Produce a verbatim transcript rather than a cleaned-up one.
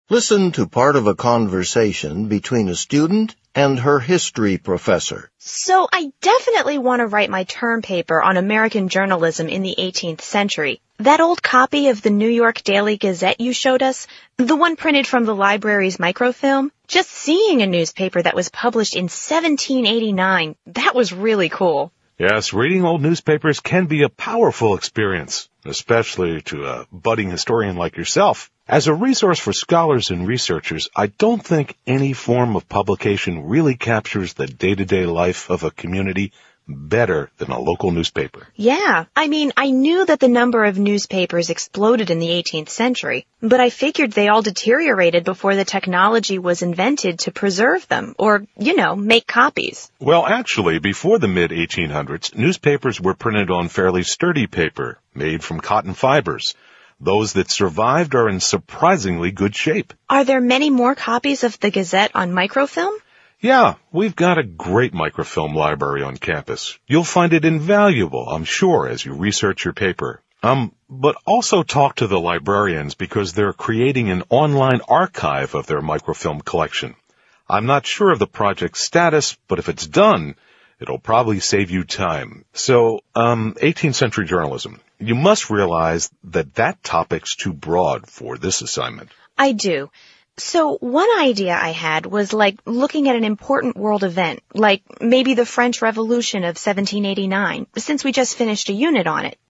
Listen to part of a conversation between a student and her history professor. So I definitely want to write my term paper on American journalism in the eighteenth century. That old copy of the New York Daily Gazette you showed us, the one printed from the library's microfilm, just seeing a newspaper that was published in seventeen eighty-nine, that was really cool. Yes, reading old newspapers can be a powerful experience, especially to a budding historian like yourself. As a resource for scholars and researchers, I don't think any form of publication really captures the day-to-day life of a community better than a local newspaper. Yeah, I mean, I knew that the number of newspapers exploded in the eighteenth century, but I figured they all deteriorated before the technology was invented to preserve them, or, you know, make copies. Well, actually, before the mid eighteen hundreds, newspapers were printed on fairly sturdy paper, made from cotton fibers. Those that survived are in surprisingly good shape. Are there many more copies of the Gazette on microfilm? Yeah, we've got a great microfilm library on campus. You'll find it invaluable, I'm sure, as you research your paper. Um, but also talk to the librarians because they're creating an online archive of their microfilm collection. I'm not sure of the project's status, but if it's done, it'll probably save you time. So, um, eighteenth century journalism. You must realize that that topic's too broad for this assignment. I do. So one idea I had was like looking at an important world event, like maybe the French Revolution of seventeen eighty-nine, since we just finished a unit on it.